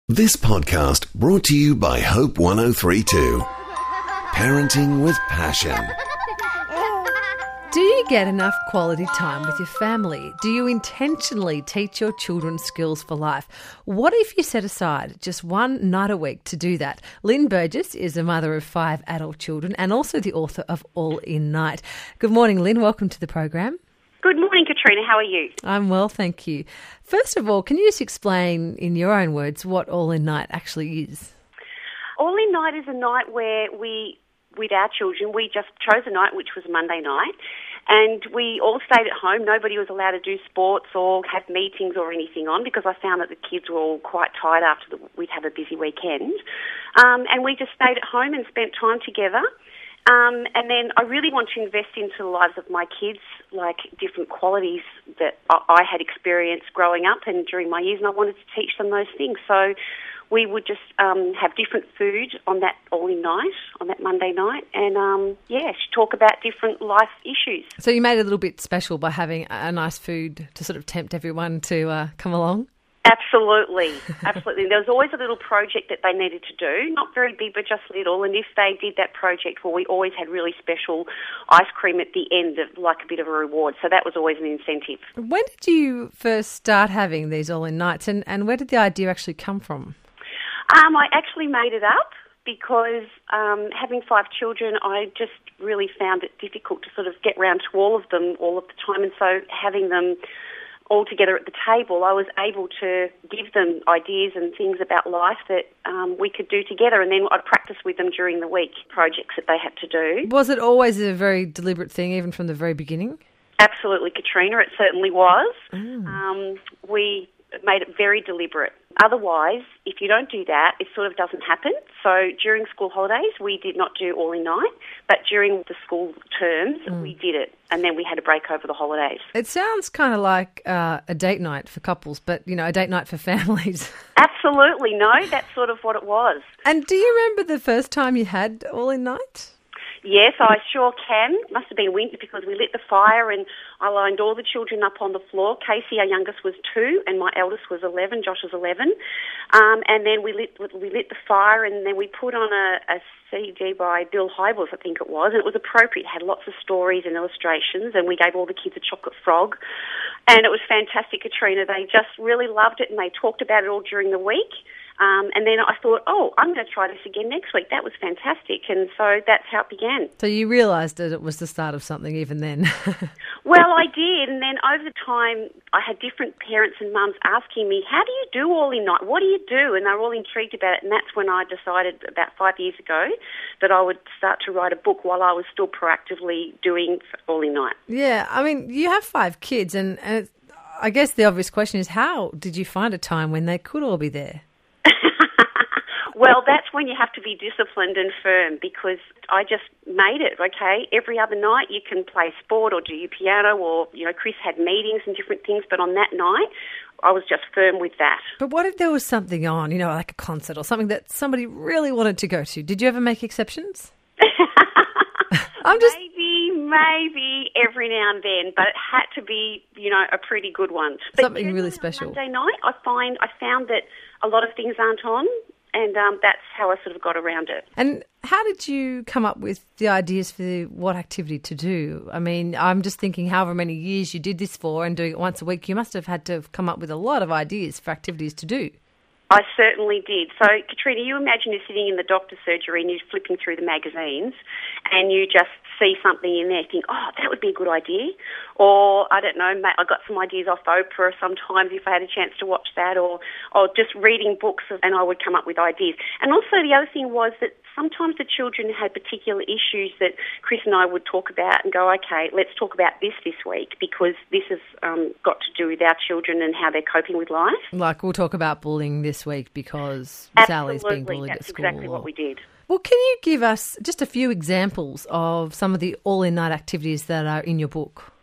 This podcast brought to you by Hope 103.2. Parenting with passion. Do you get enough quality time with your family? Do you intentionally teach your children skills for life? What if you set aside just one night a week to do that? Lynn Burgess is a mother of 5 adult children and also the author of All in Night. Good morning, Lynn. Welcome to the program. Good morning, Katrina. How are you? I'm well, thank you. First of all, can you just explain in your own words what All in Night actually is? All in Night is a night where with our children, we just chose a night which was Monday night, and we all stayed at home. Nobody was allowed to do sports or have meetings or anything on because I found that the kids were all quite tired after we'd have a busy weekend. And we just stayed at home and spent time together. And then I really want to invest into the lives of my kids, like different qualities that I had experienced growing up and during my years, and I wanted to teach them those things. So we would just have different food on that all-in night, on that Monday night, and, talk about different life issues. So you made it a little bit special by having a nice food to sort of tempt everyone to come along? Absolutely, absolutely. There was always a little project that they needed to do, not very big, but just little. And if they did that project, well, we always had really special ice cream at the end, like a bit of a reward. So that was always an incentive. When did you first start having these all-in nights, and where did the idea actually come from? I actually made it up because having 5 children, I just really found it difficult to sort of get round to all of them all of the time. And so having them all together at the table, I was able to give them ideas and things about life that we could do together, and then I'd practice with them during the week, projects that they had to do. Was it always a very deliberate thing, even from the very beginning? Absolutely, Katrina, it certainly was. We made it very deliberate. Otherwise, if you don't do that, it sort of doesn't happen. So during school holidays, we did not do all in night, but during the school terms, we did it, and then we had a break over the holidays. It sounds kind of like a date night for couples, but, a date night for families. Absolutely, no, that's sort of what it was. And do you remember the first time you had all in night? Yes, I sure can. It must have been winter because we lit the fire and I lined all the children up on the floor. Casey, our youngest, was 2 and my eldest was 11. Josh was 11. And then we lit the fire, and then we put on a CD by Bill Hybels, I think it was, and it was appropriate. It had lots of stories and illustrations, and we gave all the kids a chocolate frog. And it was fantastic, Katrina. They just really loved it, and they talked about it all during the week. And then I thought, I'm going to try this again next week. That was fantastic. And so that's how it began. So you realised that it was the start of something even then? Well, I did. And then over the time, I had different parents and mums asking me, how do you do all in night? What do you do? And they were all intrigued about it. And that's when I decided about 5 years ago that I would start to write a book while I was still proactively doing all in night. Yeah. I mean, you have 5 kids. And I guess the obvious question is, how did you find a time when they could all be there? Well, that's when you have to be disciplined and firm, because I just made it, okay? Every other night you can play sport or do your piano, or, Chris had meetings and different things, but on that night I was just firm with that. But what if there was something on, like a concert or something that somebody really wanted to go to? Did you ever make exceptions? Maybe every now and then, but it had to be, a pretty good one. But something really special. Monday night, I found that a lot of things aren't on, and that's how I sort of got around it. And how did you come up with the ideas for what activity to do? I mean, I'm just thinking however many years you did this for and doing it once a week, you must have had to have come up with a lot of ideas for activities to do. I certainly did. So, Katrina, you imagine you're sitting in the doctor's surgery and you're flipping through the magazines and you just see something in there, think, that would be a good idea. Or, I don't know, I got some ideas off Oprah sometimes if I had a chance to watch that, or just reading books, and I would come up with ideas. And also the other thing was that sometimes the children had particular issues that Chris and I would talk about and go, okay, let's talk about this week, because this has got to do with our children and how they're coping with life. Like, we'll talk about bullying this week because Sally's being bullied at school. That's exactly what we did. Well, can you give us just a few examples of some of the all-in-night activities that are in your book?